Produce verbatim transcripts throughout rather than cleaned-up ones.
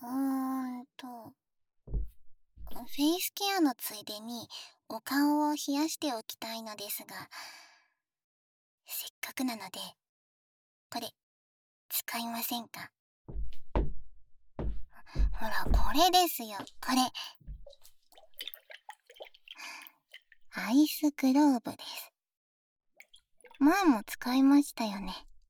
うーんと、フェイスケアのついでにお顔を冷やしておきたいのですが、せっかくなので、これ、使いませんか？ほら、これですよ、これ。アイスグローブです。前も使いましたよね。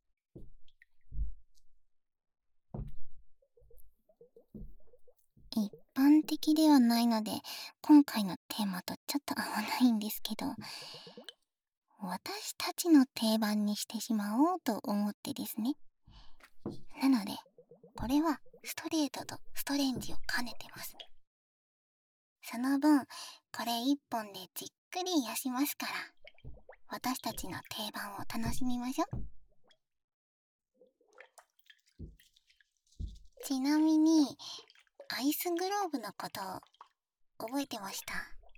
一般的ではないので、今回のテーマとちょっと合わないんですけど、私たちの定番にしてしまおうと思ってですね。なので、これはストレートとストレンジを兼ねてます。その分、これ一本でじっくり癒しますから、私たちの定番を楽しみましょう。ちなみに、アイスグローブのこと覚えてました？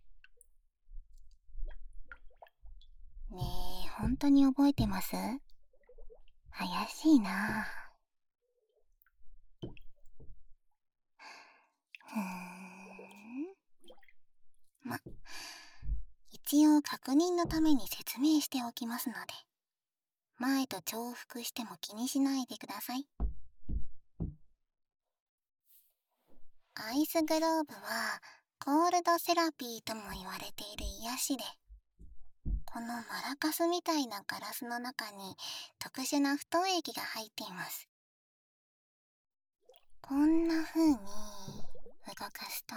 ねえ、本当に覚えてます？怪しいなぁ。ふーん。ま、一応確認のために説明しておきますので、前と重複しても気にしないでください。アイスグローブはコールドセラピーとも言われている癒しで、このマラカスみたいなガラスの中に特殊な不凍液が入っています。こんな風に動かすと、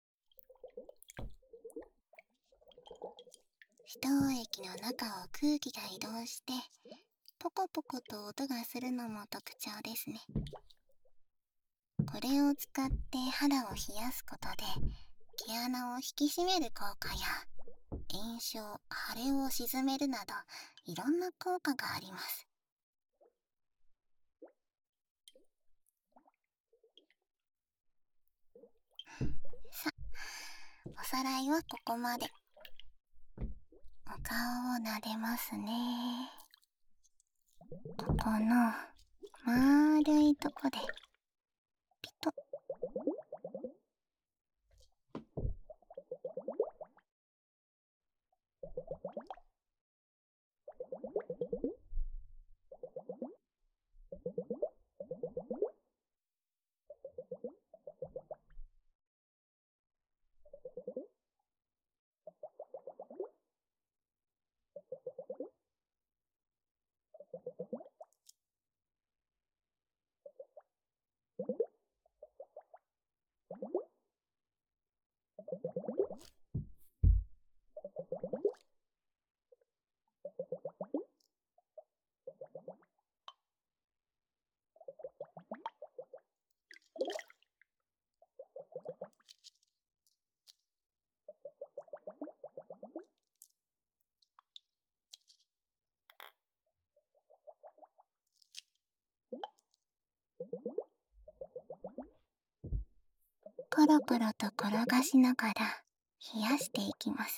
不凍液の中を空気が移動してポコポコと音がするのも特徴ですね。これを使って肌を冷やすことで毛穴を引き締める効果や炎症、腫れを鎮めるなどいろんな効果があります。さ、おさらいはここまで。お顔を撫でますね。ここの丸いとこでピトッ。コロコロと転がしながら冷やしていきます。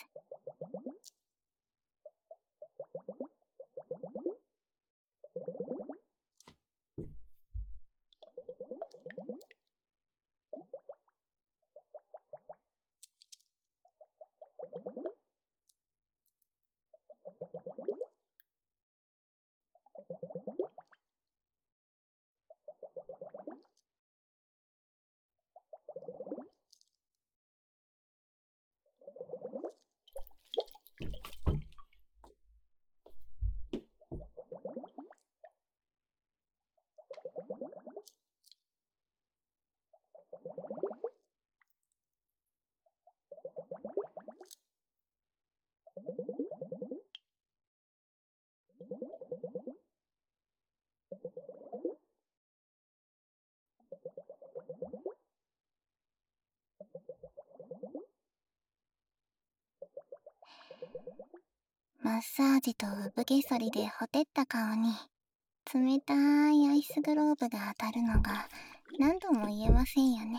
マッサージと産毛剃りでほてった顔に冷たいアイスグローブが当たるのが何度も言えませんよね。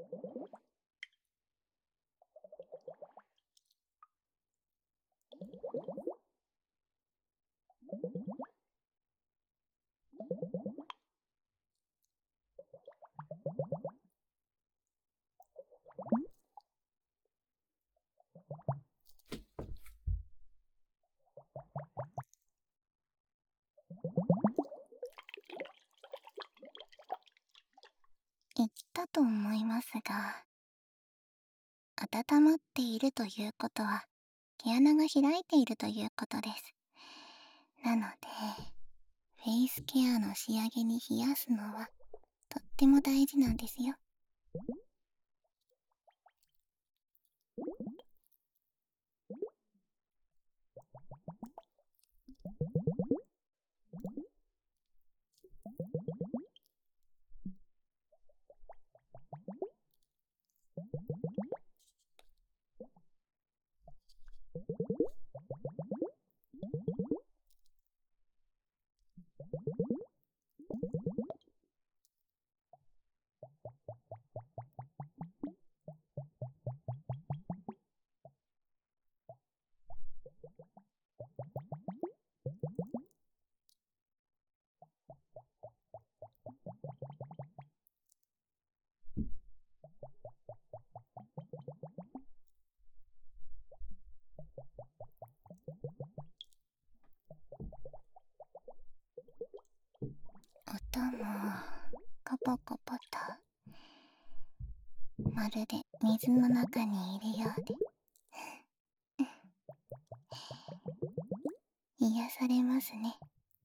言ったと思いますが、温まっているということは毛穴が開いているということです。なのでフェイスケアの仕上げに冷やすのはとっても大事なんですよ。音もコポコポとまるで水の中にいるようで癒されますね。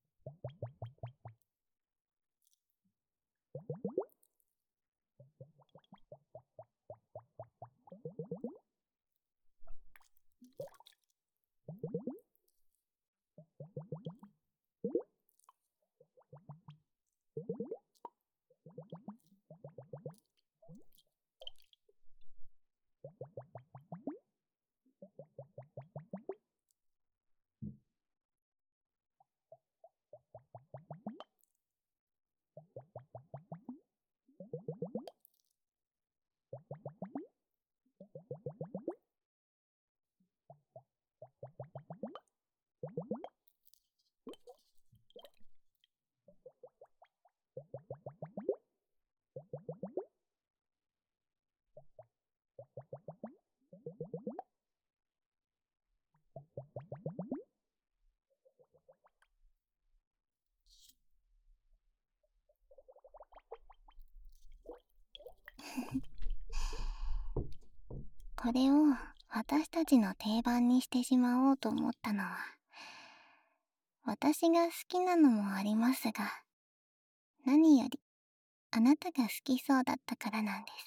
これを私たちの定番にしてしまおうと思ったのは、私が好きなのもありますが、何よりあなたが好きそうだったからなんです。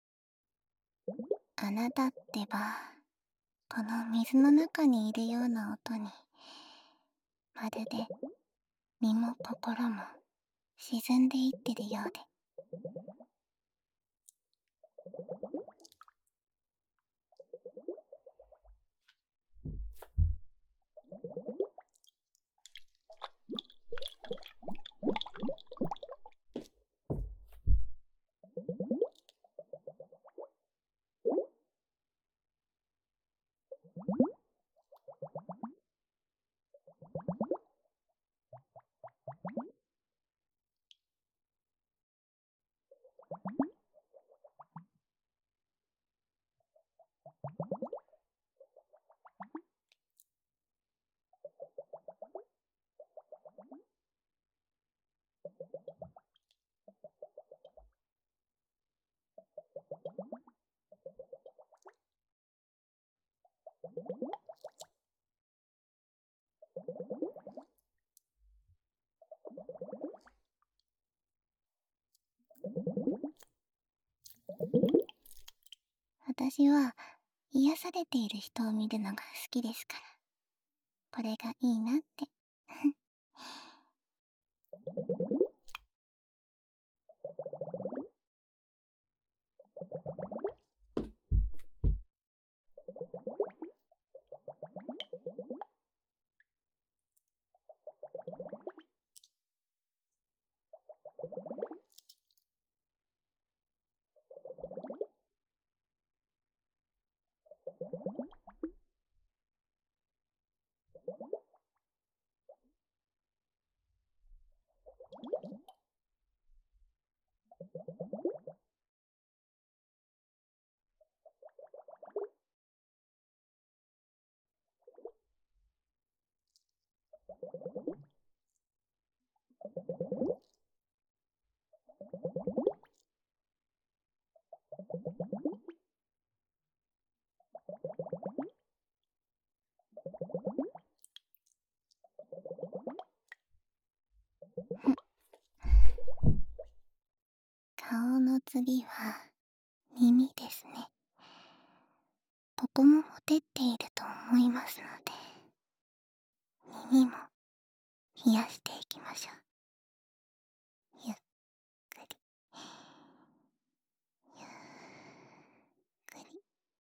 あなたってば、この水の中にいるような音にまるで身も心も沈んでいってるようで。私は癒されている人を見るのが好きですから、これがいいなって。 次は耳ですね。ここもほてっていると思いますので、耳も冷やしていきましょう。ゆっくりゆっくり。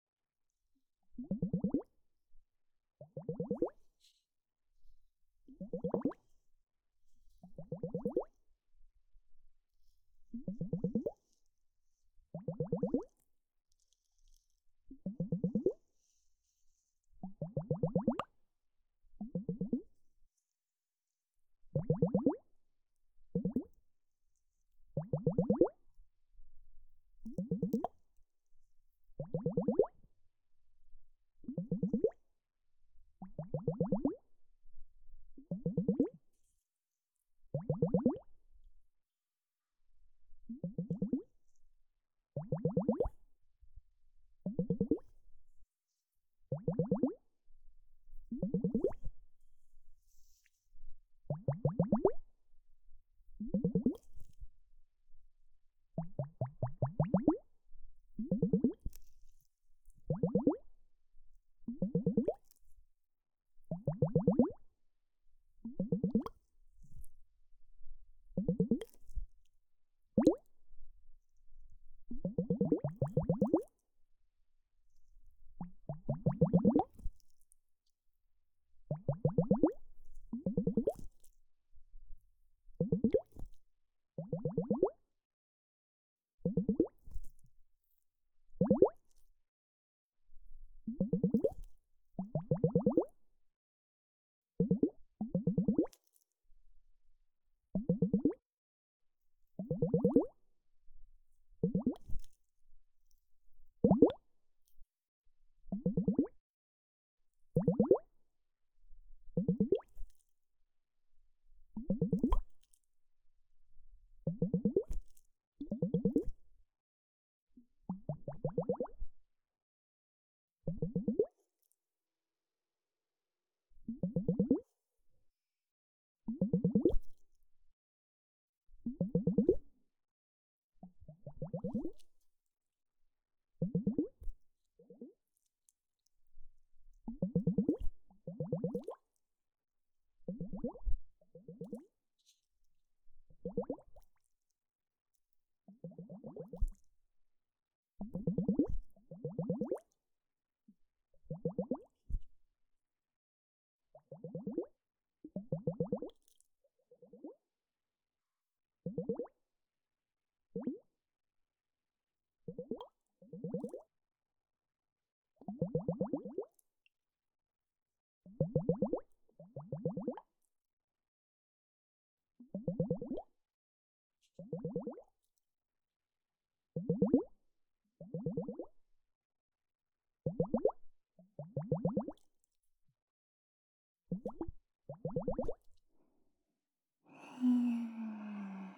うーん。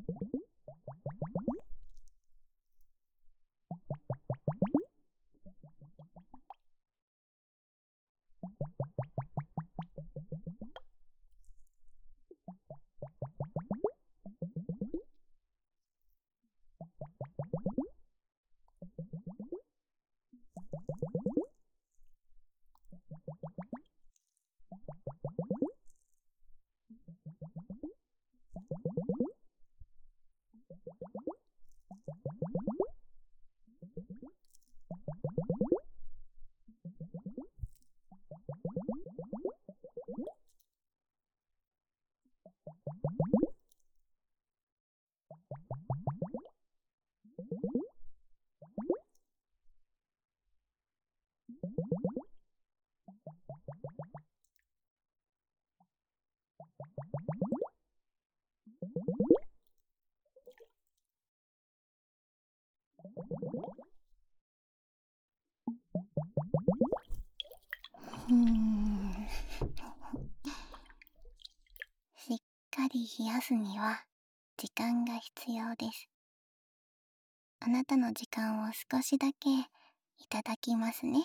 うーんしっかり冷やすには時間が必要です。あなたの時間を少しだけいただきますね。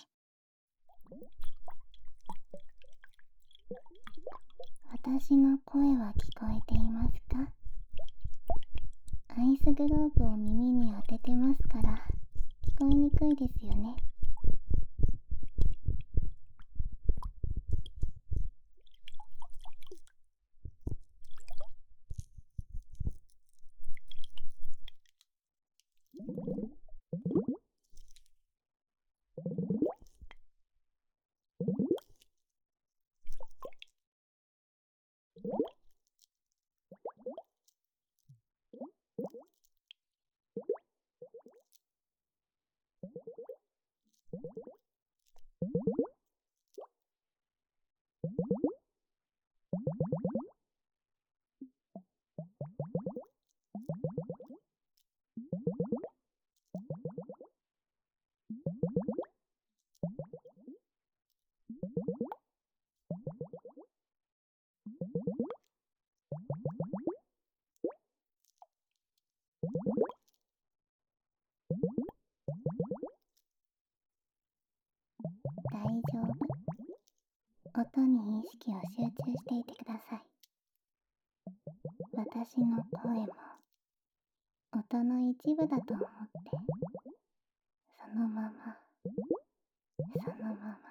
私の声は聞こえていますか？アイスグローブを耳に当ててますから聞こえにくいですよね。大丈夫。音に意識を集中していてください。私の声も音の一部だと思ってそのままそのまま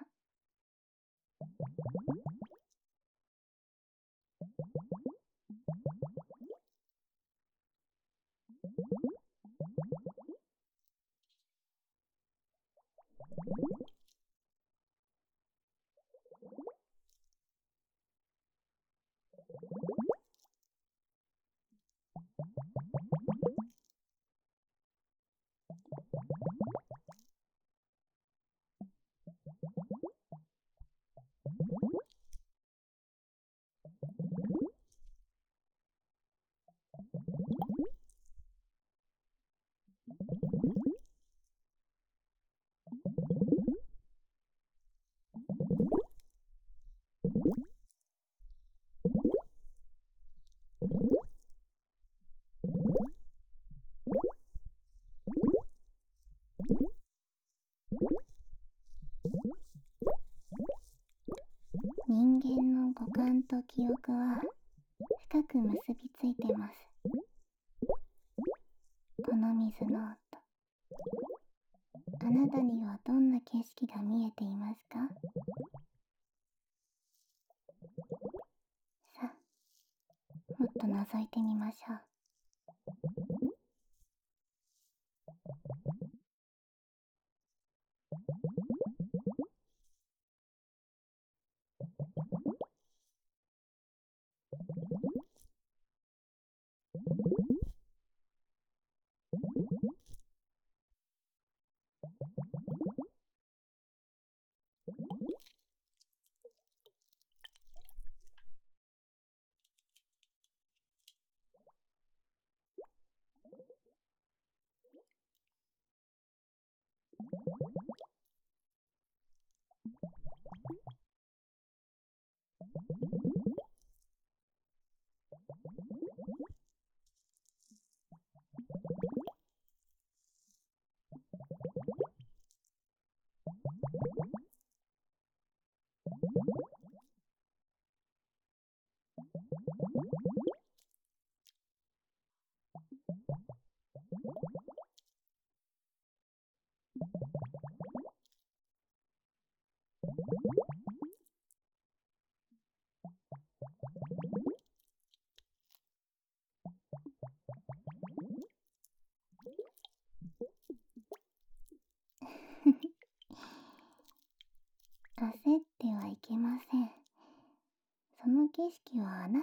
人間の五感と記憶は深く結びついてます。この水の音、あなたにはどんな景色が見えていますか？さあ、もっと覗いてみましょう。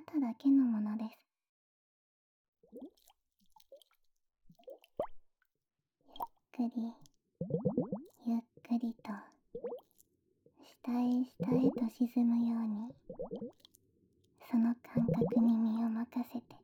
ただけのものです。ゆっくりゆっくりと下へ下へと沈むように、その感覚に身を任せて。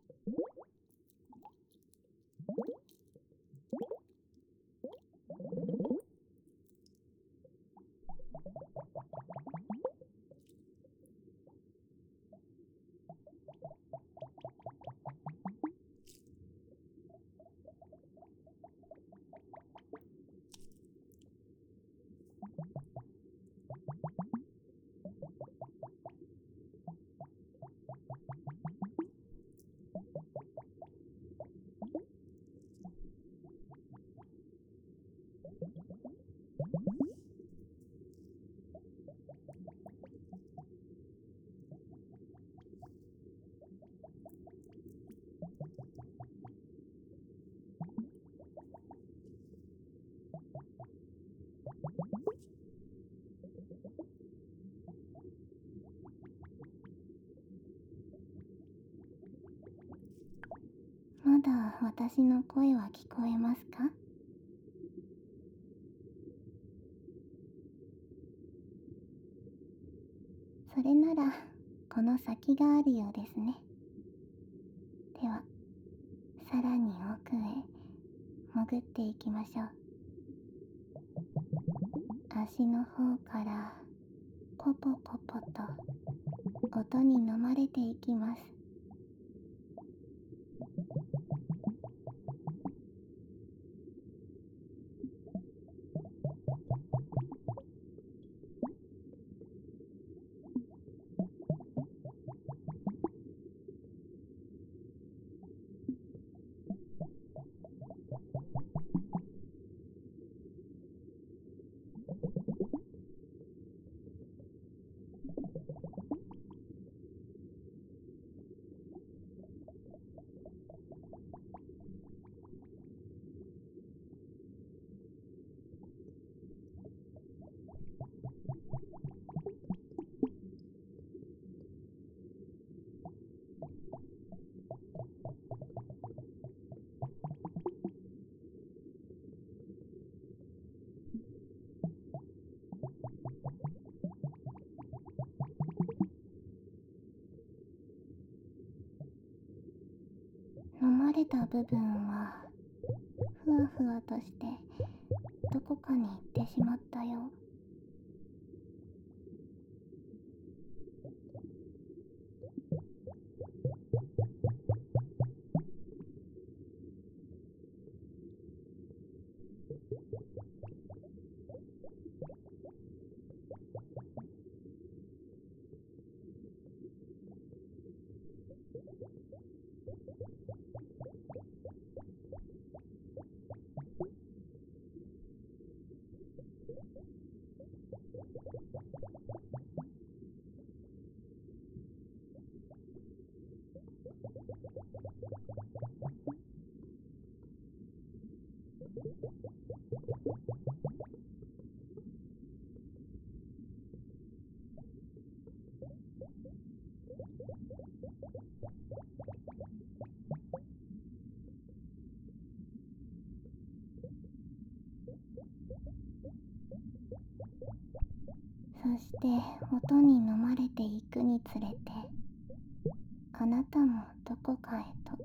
まだ私の声は聞こえますか？それならこの先があるようですね。ではさらに奥へ潜っていきましょう。足の方からポポポポと音に飲まれていきます。飲まれた部分はふわふわとしてどこかに行ってしまったよ。そして音に飲まれていくにつれて、あなたもどこかへと。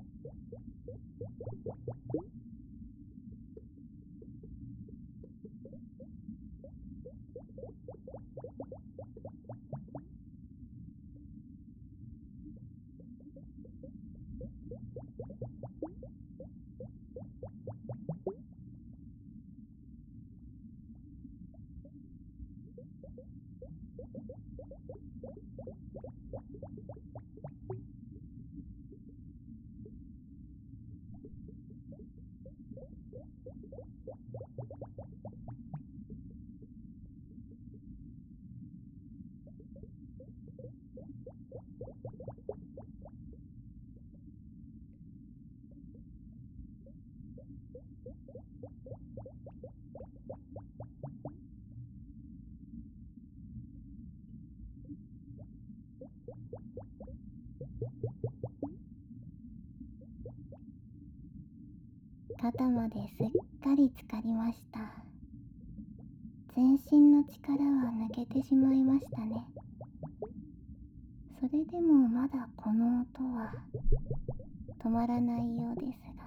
肩まですっかり浸かりました。全身の力は抜けてしまいましたね。それでもまだこの音は止まらないようですが。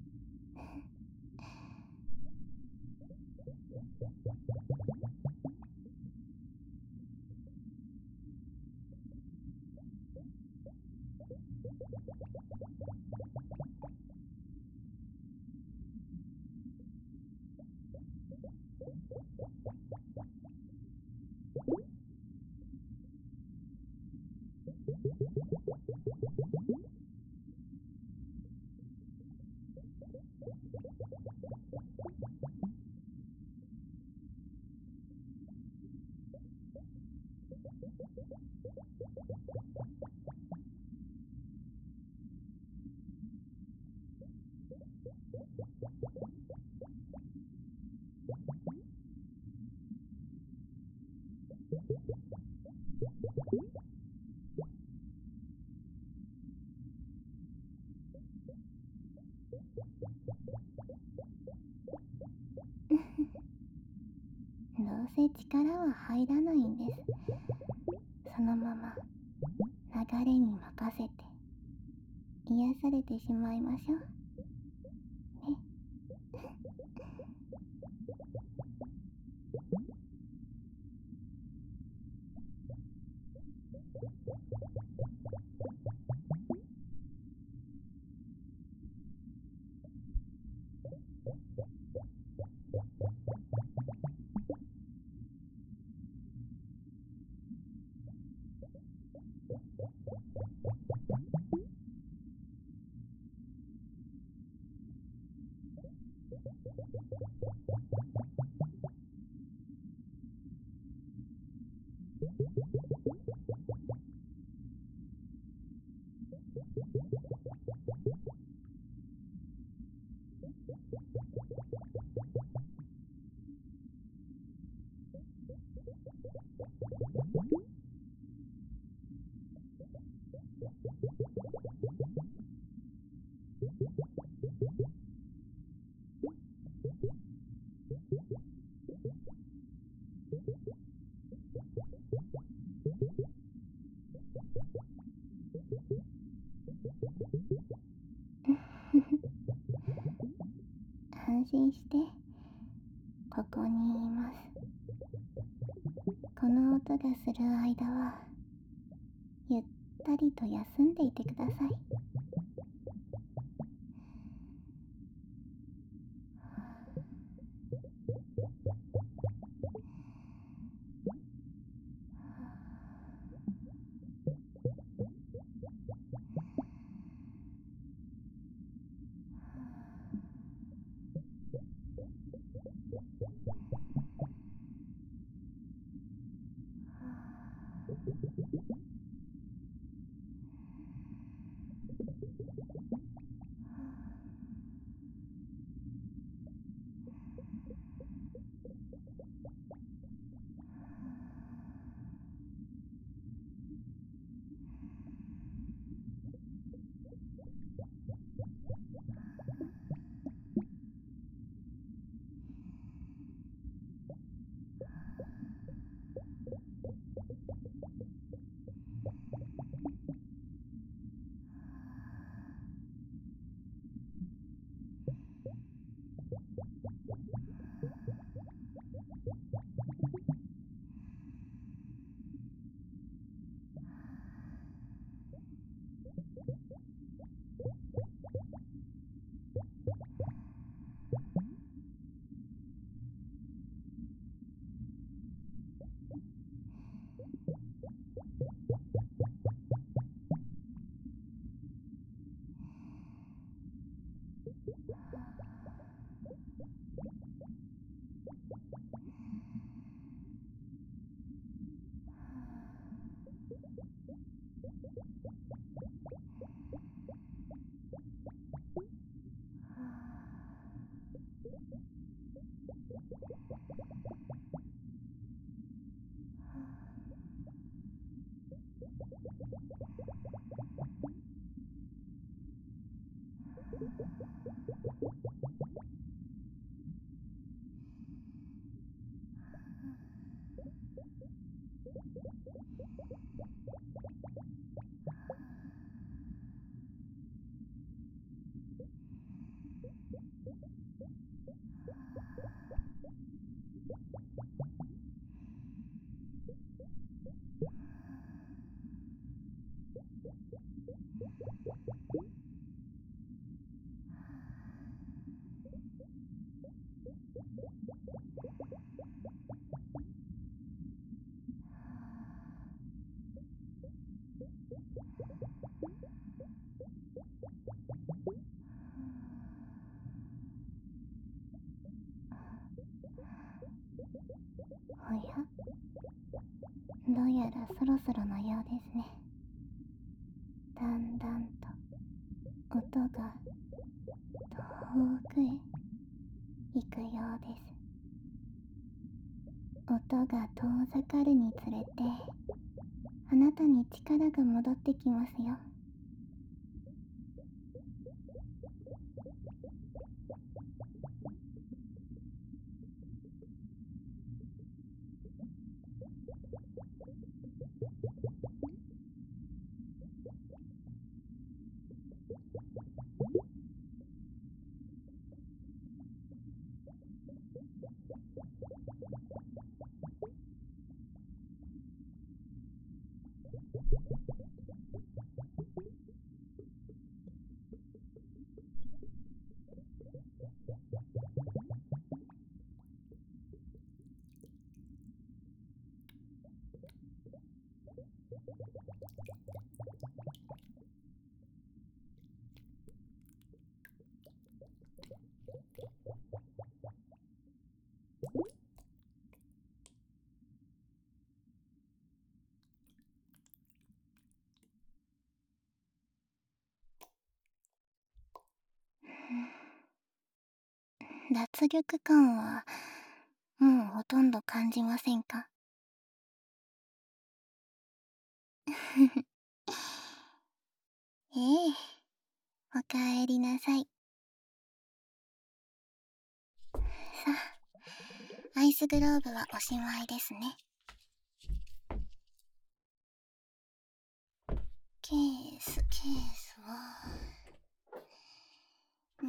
どうせ力は入らないんです。そのまま流れに任せて癒されてしまいましょうね。安心して、ここにいます。この音がする間は、ゆったりと休んでいてください。 やらそろそろのようですね。だんだんと音が遠くへ行くようです。音が遠ざかるにつれて、あなたに力が戻ってきますよ。脱力感はもうほとんど感じませんか？ええ、おかえりなさい。さあ、アイスグローブはおしまいですね。ケース、ケースは、うん。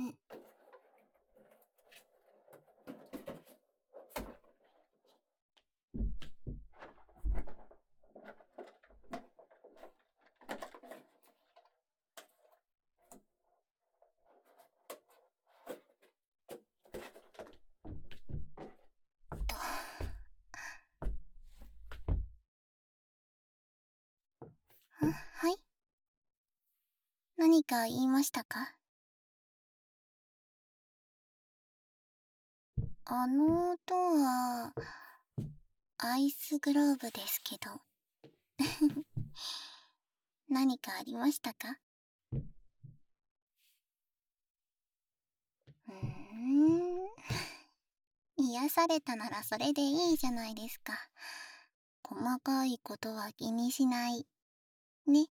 と、ん、はい？何か言いましたか？あの音は、アイスグローブですけど。何かありましたか？うーん。癒されたならそれでいいじゃないですか。細かいことは気にしない。ね。